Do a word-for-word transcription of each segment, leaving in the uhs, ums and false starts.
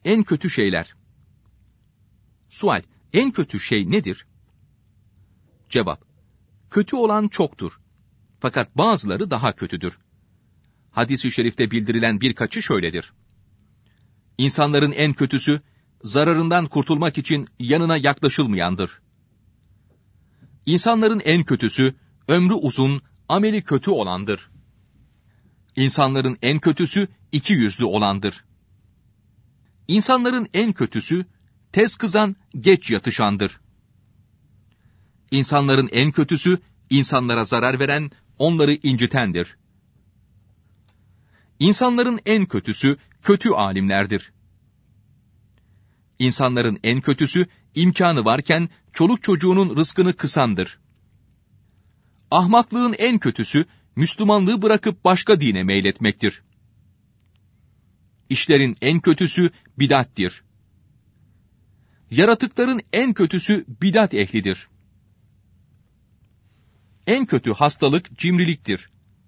En kötü şeyler. Sual: En kötü şey nedir? Cevap: Kötü olan çoktur. Fakat bazıları daha kötüdür. Hadis-i şerifte bildirilen birkaçı şöyledir. İnsanların en kötüsü, zararından kurtulmak için yanına yaklaşılmayandır. İnsanların en kötüsü, ömrü uzun, ameli kötü olandır. İnsanların en kötüsü, iki yüzlü olandır. İnsanların en kötüsü, tez kızan, geç yatışandır. İnsanların en kötüsü, insanlara zarar veren, onları incitendir. İnsanların en kötüsü, kötü alimlerdir. İnsanların en kötüsü, imkanı varken, çoluk çocuğunun rızkını kısandır. Ahmaklığın en kötüsü, Müslümanlığı bırakıp başka dine meyletmektir. İşlerin en kötüsü, bid'attir. Yaratıkların en kötüsü, bid'at ehlidir. En kötü hastalık, cimriliktir.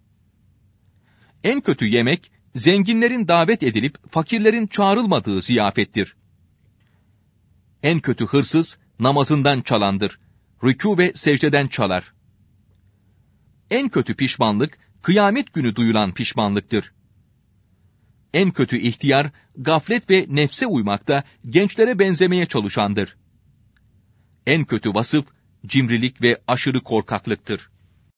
En kötü yemek, zenginlerin davet edilip, fakirlerin çağrılmadığı ziyafettir. En kötü hırsız, namazından çalandır. Rükû ve secdeden çalar. En kötü pişmanlık, kıyamet günü duyulan pişmanlıktır. En kötü ihtiyar, gaflet ve nefse uymakta, gençlere benzemeye çalışandır. En kötü vasıf, cimrilik ve aşırı korkaklıktır.